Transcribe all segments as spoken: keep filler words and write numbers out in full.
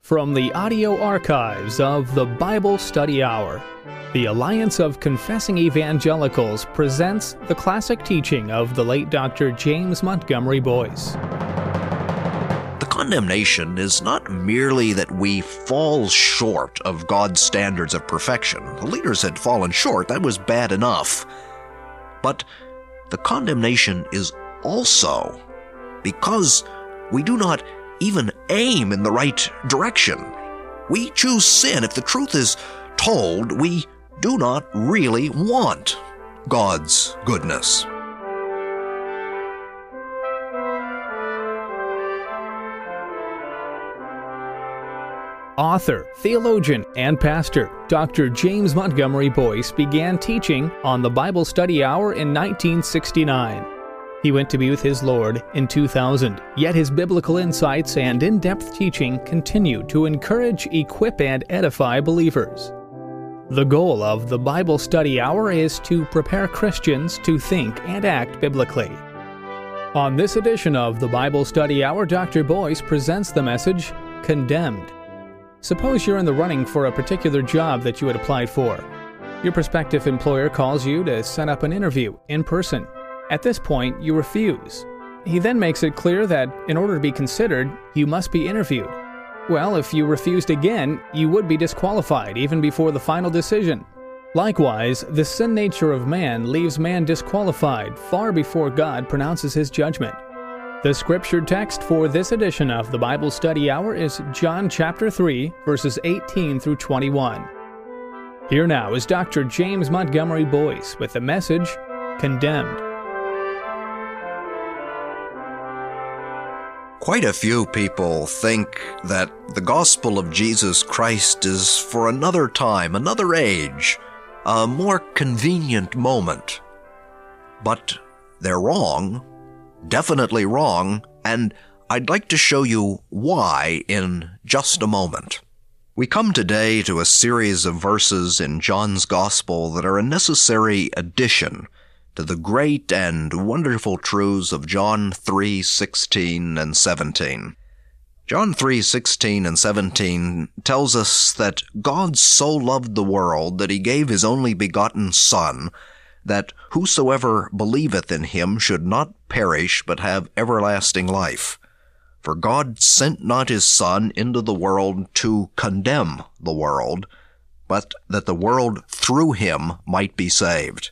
From the audio archives of the Bible Study Hour, the Alliance of Confessing Evangelicals presents the classic teaching of the late Doctor James Montgomery Boice. The condemnation is not merely that we fall short of God's standards of perfection. The leaders had fallen short, that was bad enough. But the condemnation is also because we do not even aim in the right direction. We choose sin. If the truth is told, we do not really want God's goodness. Author, theologian, and pastor Doctor James Montgomery Boice began teaching on the Bible Study Hour in nineteen sixty-nine. He went to be with his Lord in two thousand, yet his biblical insights and in-depth teaching continue to encourage, equip, and edify believers. The goal of the Bible Study Hour is to prepare Christians to think and act biblically. On this edition of the Bible Study Hour, Doctor Boice presents the message, Condemned. Suppose you're in the running for a particular job that you had applied for. Your prospective employer calls you to set up an interview in person. At this point, you refuse. He then makes it clear that in order to be considered, you must be interviewed. Well, if you refused again, you would be disqualified even before the final decision. Likewise, the sin nature of man leaves man disqualified far before God pronounces his judgment. The scripture text for this edition of the Bible Study Hour is John chapter three, verses eighteen through twenty-one. Here now is Doctor James Montgomery Boice with the message, Condemned. Quite a few people think that the gospel of Jesus Christ is for another time, another age, a more convenient moment. But they're wrong, definitely wrong, and I'd like to show you why in just a moment. We come today to a series of verses in John's gospel that are a necessary addition to the great and wonderful truths of John three sixteen and seventeen. John three sixteen and seventeen tells us that God so loved the world that he gave his only begotten Son, that whosoever believeth in him should not perish but have everlasting life. For God sent not his Son into the world to condemn the world, but that the world through him might be saved.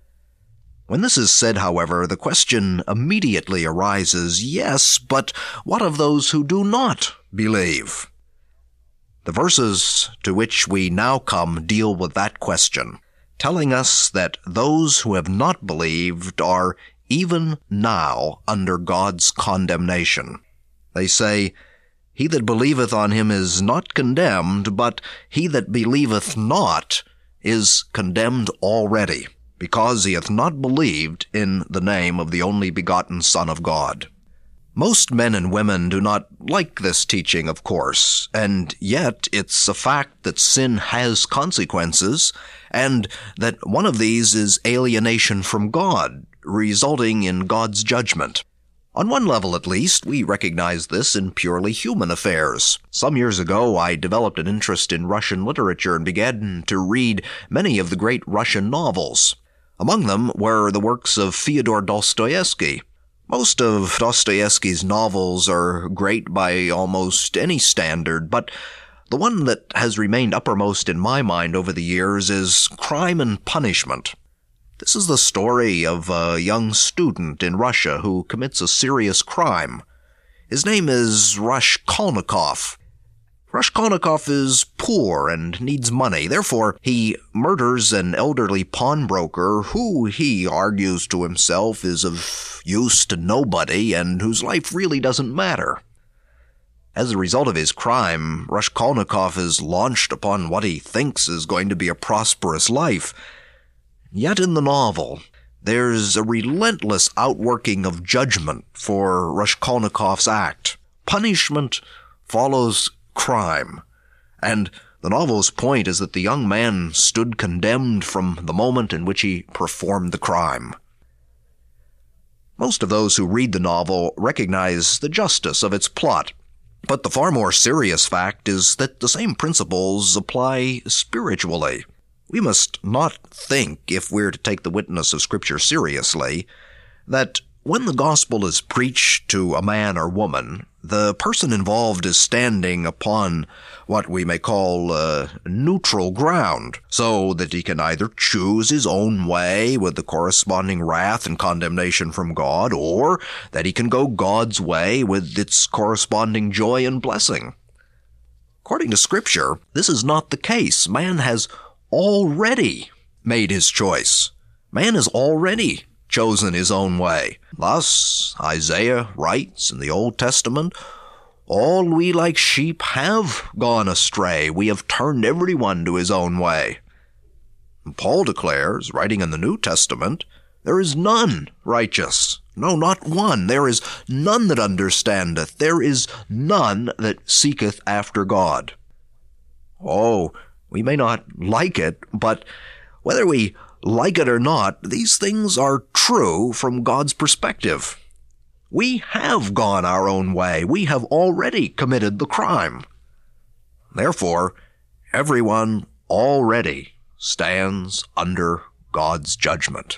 When this is said, however, the question immediately arises, yes, but what of those who do not believe? The verses to which we now come deal with that question, telling us that those who have not believed are even now under God's condemnation. They say, "He that believeth on him is not condemned, but he that believeth not is condemned already, because he hath not believed in the name of the only begotten Son of God." Most men and women do not like this teaching, of course, and yet it's a fact that sin has consequences, and that one of these is alienation from God, resulting in God's judgment. On one level, at least, we recognize this in purely human affairs. Some years ago, I developed an interest in Russian literature and began to read many of the great Russian novels. Among them were the works of Fyodor Dostoevsky. Most of Dostoevsky's novels are great by almost any standard, but the one that has remained uppermost in my mind over the years is Crime and Punishment. This is the story of a young student in Russia who commits a serious crime. His name is Raskolnikov. Raskolnikov is poor and needs money. Therefore, he murders an elderly pawnbroker who, he argues to himself, is of use to nobody and whose life really doesn't matter. As a result of his crime, Raskolnikov is launched upon what he thinks is going to be a prosperous life. Yet in the novel, there's a relentless outworking of judgment for Raskolnikov's act. Punishment follows crime, and the novel's point is that the young man stood condemned from the moment in which he performed the crime. Most of those who read the novel recognize the justice of its plot. But the far more serious fact is that the same principles apply spiritually. We must not think, if we're to take the witness of Scripture seriously, that when the gospel is preached to a man or woman, the person involved is standing upon what we may call uh, neutral ground, so that he can either choose his own way with the corresponding wrath and condemnation from God, or that he can go God's way with its corresponding joy and blessing. According to Scripture, this is not the case. Man has already made his choice. Man has already chosen his own way. Thus, Isaiah writes in the Old Testament, "All we like sheep have gone astray. We have turned everyone to his own way." And Paul declares, writing in the New Testament, "There is none righteous. No, not one. There is none that understandeth. There is none that seeketh after God." Oh, we may not like it, but whether we like it or not, these things are true from God's perspective. We have gone our own way. We have already committed the crime. Therefore, everyone already stands under God's judgment.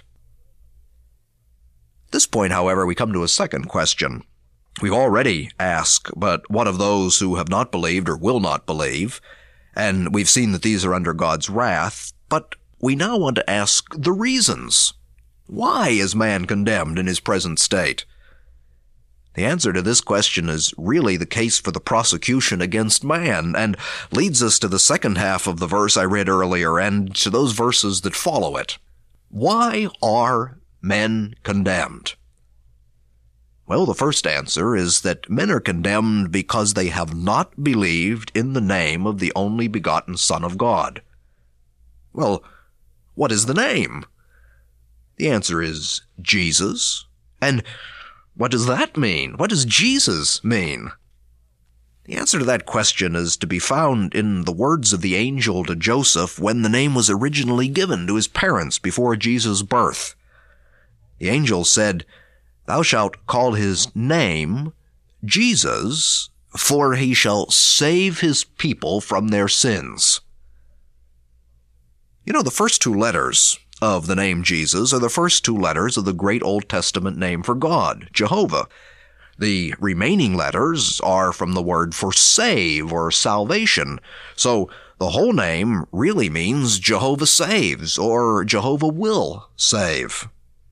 At this point, however, we come to a second question. We've already asked, but what of those who have not believed or will not believe? And we've seen that these are under God's wrath, but we now want to ask the reasons. Why is man condemned in his present state? The answer to this question is really the case for the prosecution against man, and leads us to the second half of the verse I read earlier, and to those verses that follow it. Why are men condemned? Well, the first answer is that men are condemned because they have not believed in the name of the only begotten Son of God. Well, what is the name? The answer is Jesus. And what does that mean? What does Jesus mean? The answer to that question is to be found in the words of the angel to Joseph when the name was originally given to his parents before Jesus' birth. The angel said, "Thou shalt call his name Jesus, for he shall save his people from their sins." You know, the first two letters of the name Jesus are the first two letters of the great Old Testament name for God, Jehovah. The remaining letters are from the word for save or salvation. So the whole name really means Jehovah saves, or Jehovah will save.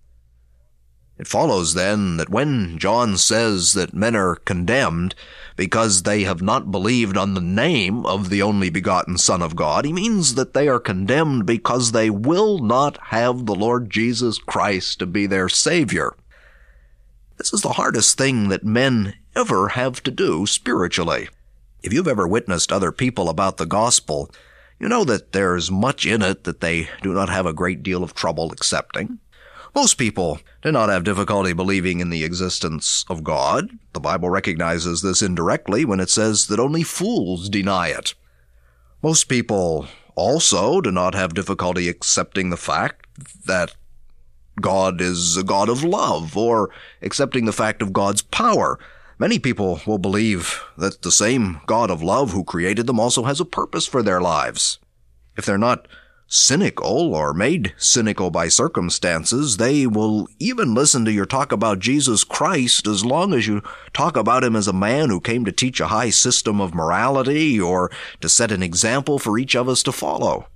It follows then that when John says that men are condemned because they have not believed on the name of the only begotten Son of God, he means that they are condemned because they will not have the Lord Jesus Christ to be their Savior. This is the hardest thing that men ever have to do spiritually. If you've ever witnessed other people about the gospel, you know that there's much in it that they do not have a great deal of trouble accepting. Most people do not have difficulty believing in the existence of God. The Bible recognizes this indirectly when it says that only fools deny it. Most people also do not have difficulty accepting the fact that God is a God of love, or accepting the fact of God's power. Many people will believe that the same God of love who created them also has a purpose for their lives. If they're not cynical or made cynical by circumstances, they will even listen to your talk about Jesus Christ as long as you talk about him as a man who came to teach a high system of morality or to set an example for each of us to follow.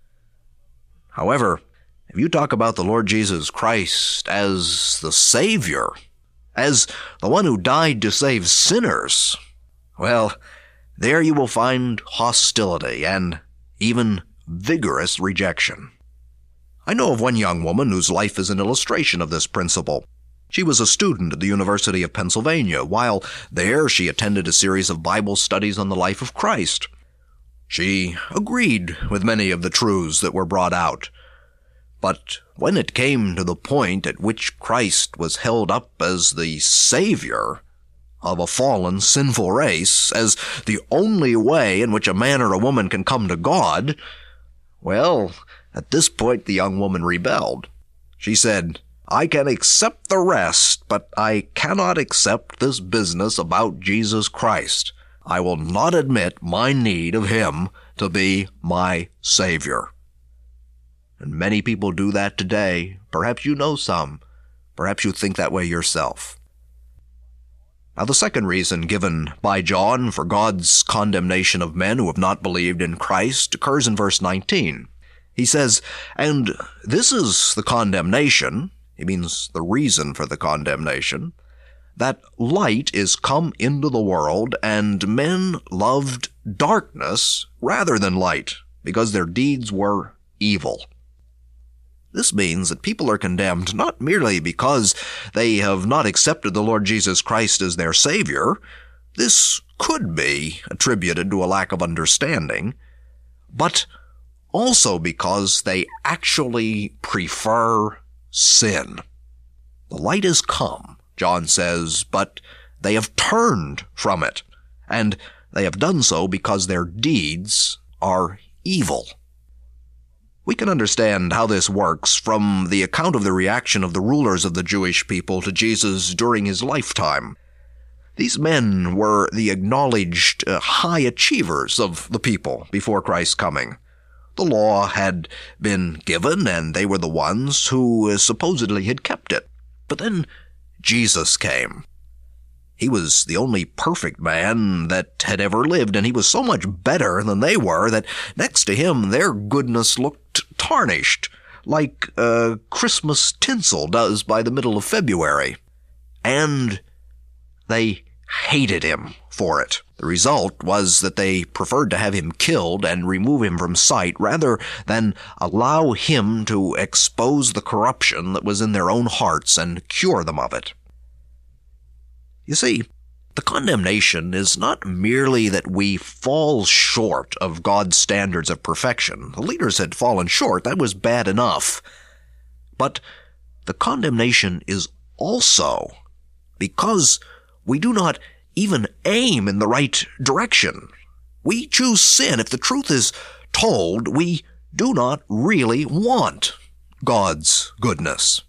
However, if you talk about the Lord Jesus Christ as the Savior, as the one who died to save sinners, well, there you will find hostility and even vigorous rejection. I know of one young woman whose life is an illustration of this principle. She was a student at the University of Pennsylvania. While there, she attended a series of Bible studies on the life of Christ. She agreed with many of the truths that were brought out. But when it came to the point at which Christ was held up as the Savior of a fallen, sinful race, as the only way in which a man or a woman can come to God, well, at this point the young woman rebelled. She said, "I can accept the rest, but I cannot accept this business about Jesus Christ. I will not admit my need of him to be my Savior. And many people do that today. Perhaps you know some. Perhaps you think that way yourself. Now, the second reason given by John for God's condemnation of men who have not believed in Christ occurs in verse nineteen. He says, "And this is the condemnation," he means the reason for the condemnation, "that light is come into the world, and men loved darkness rather than light, because their deeds were evil." This means that people are condemned not merely because they have not accepted the Lord Jesus Christ as their Savior. This could be attributed to a lack of understanding, but also because they actually prefer sin. The light has come, John says, but they have turned from it, and they have done so because their deeds are evil. We can understand how this works from the account of the reaction of the rulers of the Jewish people to Jesus during his lifetime. These men were the acknowledged uh, high achievers of the people before Christ's coming. The law had been given, and they were the ones who uh, supposedly had kept it. But then Jesus came. He was the only perfect man that had ever lived, and he was so much better than they were that next to him their goodness looked tarnished, like uh, Christmas tinsel does by the middle of February. And they hated him for it. The result was that they preferred to have him killed and remove him from sight rather than allow him to expose the corruption that was in their own hearts and cure them of it. You see, the condemnation is not merely that we fall short of God's standards of perfection. The leaders had fallen short. That was bad enough. But the condemnation is also because we do not even aim in the right direction. We choose sin. If the truth is told, we do not really want God's goodness.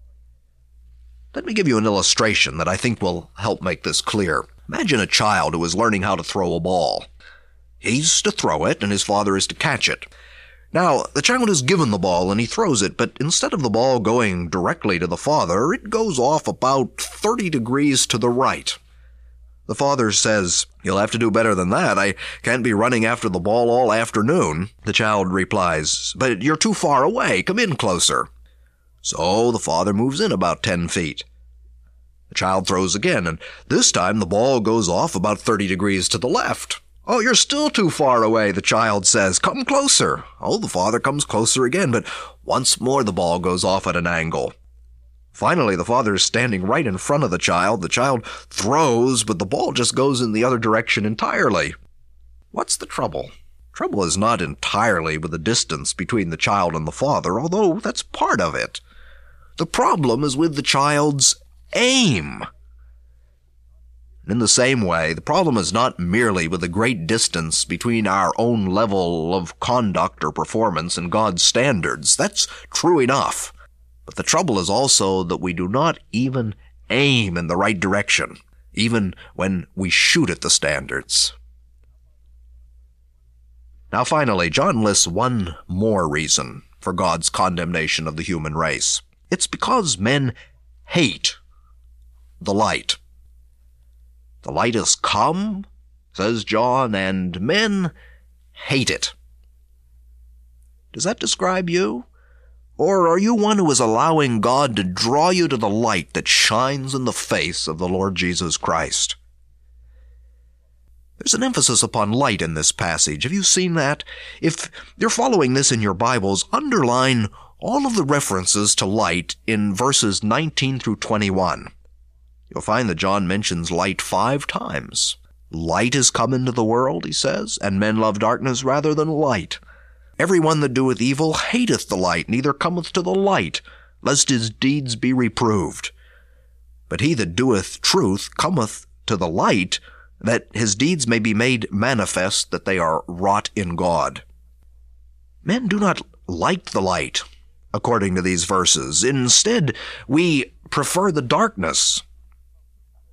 Let me give you an illustration that I think will help make this clear. Imagine a child who is learning how to throw a ball. He's to throw it, and his father is to catch it. Now, the child is given the ball, and he throws it, but instead of the ball going directly to the father, it goes off about thirty degrees to the right. The father says, "You'll have to do better than that. I can't be running after the ball all afternoon." The child replies, "But you're too far away. Come in closer." So the father moves in about ten feet. The child throws again, and this time the ball goes off about thirty degrees to the left. "Oh, you're still too far away," the child says. "Come closer." Oh, the father comes closer again, but once more the ball goes off at an angle. Finally, the father is standing right in front of the child. The child throws, but the ball just goes in the other direction entirely. What's the trouble? Trouble is not entirely with the distance between the child and the father, although that's part of it. The problem is with the child's aim. In the same way, the problem is not merely with the great distance between our own level of conduct or performance and God's standards. That's true enough. But the trouble is also that we do not even aim in the right direction, even when we shoot at the standards. Now finally, John lists one more reason for God's condemnation of the human race. It's because men hate the light. The light has come, says John, and men hate it. Does that describe you? Or are you one who is allowing God to draw you to the light that shines in the face of the Lord Jesus Christ? There's an emphasis upon light in this passage. Have you seen that? If you're following this in your Bibles, underline all of the references to light in verses nineteen through twenty-one. You'll find that John mentions light five times. Light is come into the world, he says, and men love darkness rather than light. Every one that doeth evil hateth the light, neither cometh to the light, lest his deeds be reproved. But he that doeth truth cometh to the light, that his deeds may be made manifest that they are wrought in God. Men do not like the light, according to these verses. Instead, we prefer the darkness.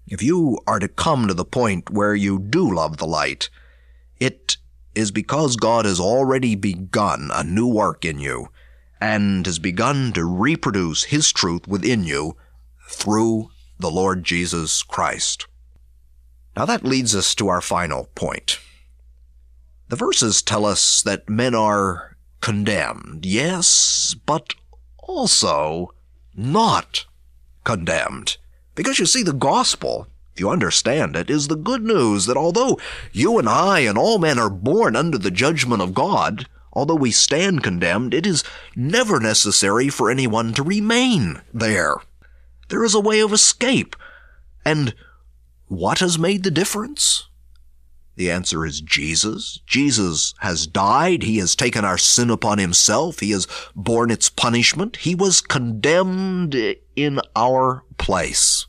If you are to come to the point where you do love the light, it is because God has already begun a new work in you and has begun to reproduce His truth within you through the Lord Jesus Christ. Now that leads us to our final point. The verses tell us that men are condemned, yes, but also not condemned. Because you see, the gospel, if you understand it, is the good news that although you and I and all men are born under the judgment of God, although we stand condemned, it is never necessary for anyone to remain there. There is a way of escape. And what has made the difference? The answer is Jesus. Jesus has died. He has taken our sin upon Himself. He has borne its punishment. He was condemned in our place.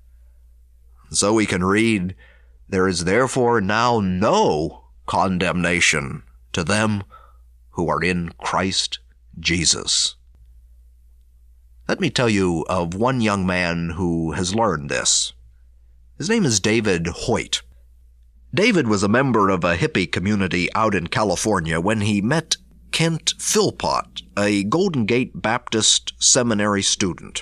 So we can read, "There is therefore now no condemnation to them who are in Christ Jesus." Let me tell you of one young man who has learned this. His name is David Hoyt. David was a member of a hippie community out in California when he met Kent Philpott, a Golden Gate Baptist Seminary student.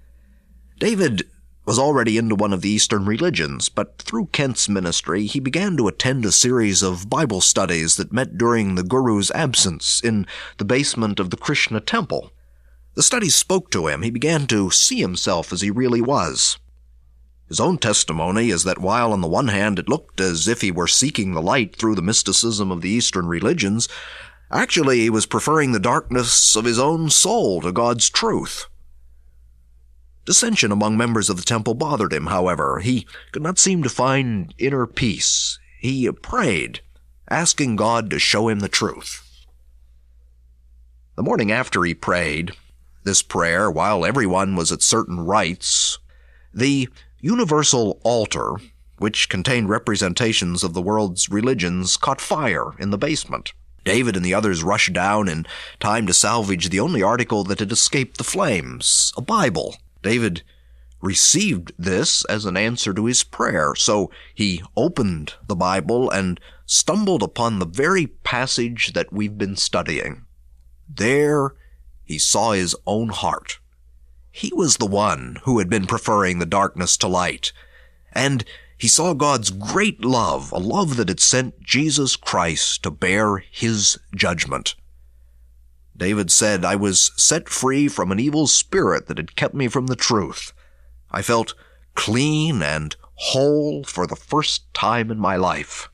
David was already into one of the Eastern religions, but through Kent's ministry, he began to attend a series of Bible studies that met during the Guru's absence in the basement of the Krishna temple. The studies spoke to him. He began to see himself as he really was. His own testimony is that while on the one hand it looked as if he were seeking the light through the mysticism of the Eastern religions, actually he was preferring the darkness of his own soul to God's truth. Dissension among members of the temple bothered him, however. He could not seem to find inner peace. He prayed, asking God to show him the truth. The morning after he prayed this prayer, while everyone was at certain rites, the universal altar, which contained representations of the world's religions, caught fire in the basement. David and the others rushed down in time to salvage the only article that had escaped the flames, a Bible. David received this as an answer to his prayer, so he opened the Bible and stumbled upon the very passage that we've been studying. There he saw his own heart. He was the one who had been preferring the darkness to light, and he saw God's great love, a love that had sent Jesus Christ to bear His judgment. David said, "I was set free from an evil spirit that had kept me from the truth. I felt clean and whole for the first time in my life."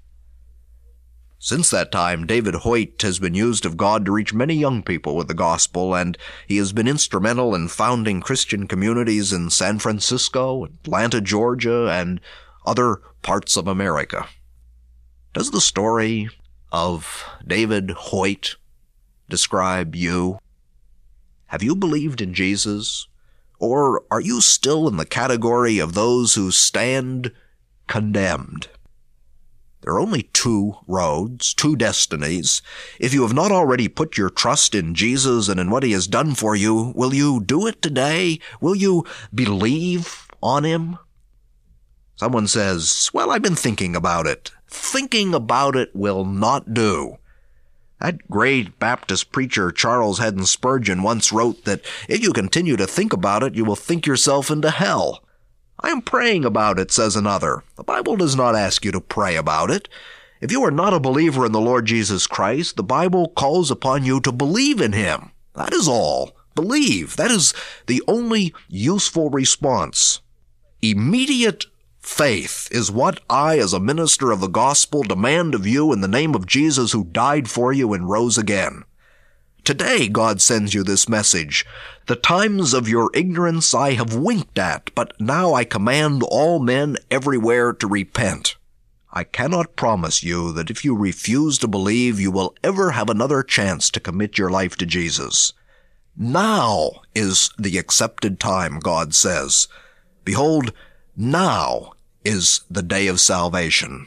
Since that time, David Hoyt has been used of God to reach many young people with the gospel, and he has been instrumental in founding Christian communities in San Francisco, Atlanta, Georgia, and other parts of America. Does the story of David Hoyt describe you? Have you believed in Jesus? Or are you still in the category of those who stand condemned? There are only two roads, two destinies. If you have not already put your trust in Jesus and in what He has done for you, will you do it today? Will you believe on Him? Someone says, "Well, I've been thinking about it." Thinking about it will not do. That great Baptist preacher Charles Haddon Spurgeon once wrote that if you continue to think about it, you will think yourself into hell. "I am praying about it," says another. The Bible does not ask you to pray about it. If you are not a believer in the Lord Jesus Christ, the Bible calls upon you to believe in Him. That is all. Believe. That is the only useful response. Immediate faith is what I, as a minister of the gospel, demand of you in the name of Jesus who died for you and rose again. Today God sends you this message. "The times of your ignorance I have winked at, but now I command all men everywhere to repent." I cannot promise you that if you refuse to believe, you will ever have another chance to commit your life to Jesus. Now is the accepted time, God says. Behold, now is the day of salvation.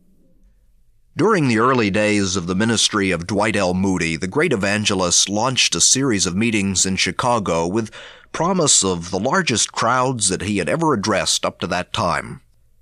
During the early days of the ministry of Dwight L. Moody, the great evangelist launched a series of meetings in Chicago with promise of the largest crowds that he had ever addressed up to that time.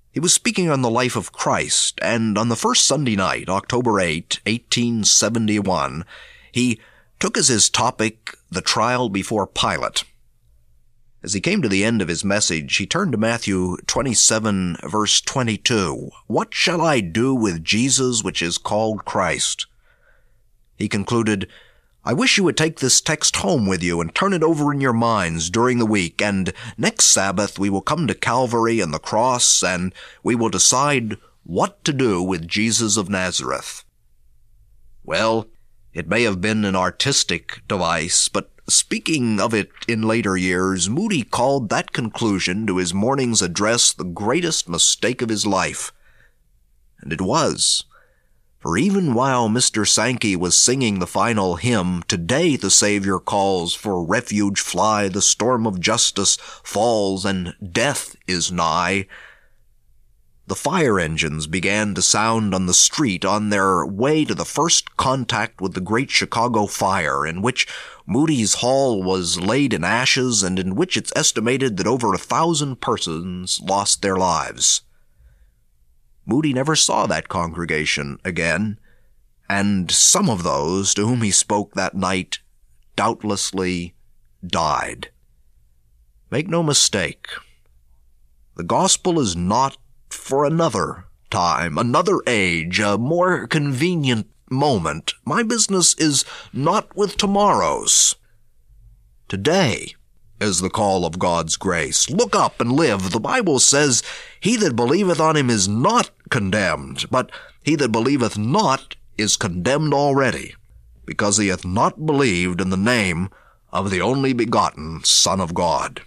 He was speaking on the life of Christ, and on the first Sunday night, October eighth, eighteen seventy-one, he took as his topic the trial before Pilate. As he came to the end of his message, he turned to Matthew twenty-seven, verse twenty-two. "What shall I do with Jesus which is called Christ?" He concluded, "I wish you would take this text home with you and turn it over in your minds during the week, and next Sabbath we will come to Calvary and the cross, and we will decide what to do with Jesus of Nazareth." Well, it may have been an artistic device, but speaking of it in later years, Moody called that conclusion to his morning's address the greatest mistake of his life. And it was. For even while Mister Sankey was singing the final hymn, "Today the Savior calls, for refuge fly, the storm of justice falls, and death is nigh," the fire engines began to sound on the street on their way to the first contact with the great Chicago fire, in which Moody's Hall was laid in ashes and in which it's estimated that over a thousand persons lost their lives. Moody never saw that congregation again, and some of those to whom he spoke that night doubtlessly died. Make no mistake, the gospel is not for another time, another age, a more convenient moment. My business is not with tomorrow's. Today is the call of God's grace. Look up and live. The Bible says, "He that believeth on him is not condemned, but he that believeth not is condemned already, because he hath not believed in the name of the only begotten Son of God."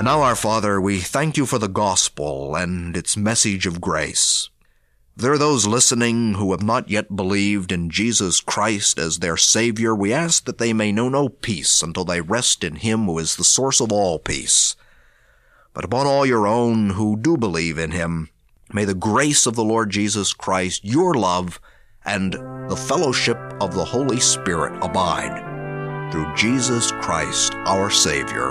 And now, our Father, we thank you for the gospel and its message of grace. There are those listening who have not yet believed in Jesus Christ as their Savior. We ask that they may know no peace until they rest in Him who is the source of all peace. But upon all your own who do believe in Him, may the grace of the Lord Jesus Christ, your love, and the fellowship of the Holy Spirit abide through Jesus Christ, our Savior.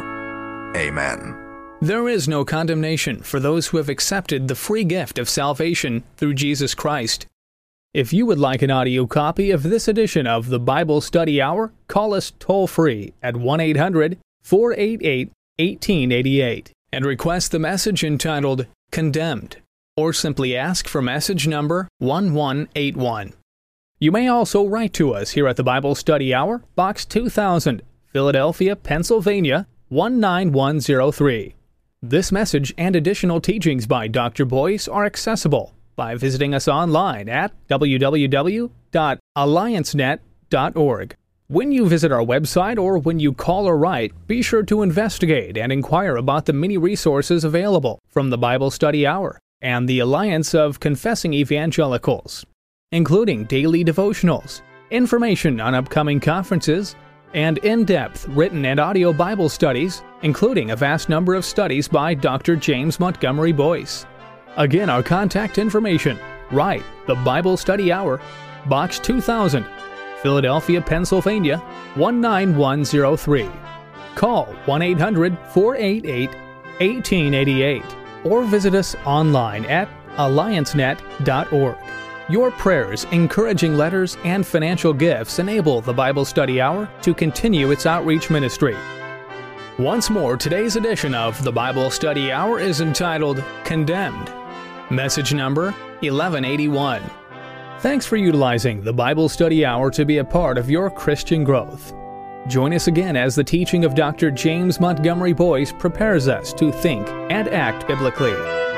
Amen. There is no condemnation for those who have accepted the free gift of salvation through Jesus Christ. If you would like an audio copy of this edition of the Bible Study Hour, call us toll-free at one eight hundred, four eight eight, one eight eight eight and request the message entitled Condemned, or simply ask for message number one one eight one. You may also write to us here at the Bible Study Hour, Box two thousand, Philadelphia, Pennsylvania, one nine one zero three. This message and additional teachings by Doctor Boyce are accessible by visiting us online at w w w dot alliance net dot org. When you visit our website or when you call or write, be sure to investigate and inquire about the many resources available from the Bible Study Hour and the Alliance of Confessing Evangelicals, including daily devotionals, information on upcoming conferences, and in-depth written and audio Bible studies, including a vast number of studies by Doctor James Montgomery Boyce. Again, our contact information: write the Bible Study Hour, Box two thousand, Philadelphia, Pennsylvania, one nine one zero three. Call one eight hundred, four eight eight, one eight eight eight or visit us online at alliance net dot org. Your prayers, encouraging letters, and financial gifts enable the Bible Study Hour to continue its outreach ministry. Once more, today's edition of the Bible Study Hour is entitled Condemned. Message number eleven eighty-one. Thanks for utilizing the Bible Study Hour to be a part of your Christian growth. Join us again as the teaching of Doctor James Montgomery Boyce prepares us to think and act biblically.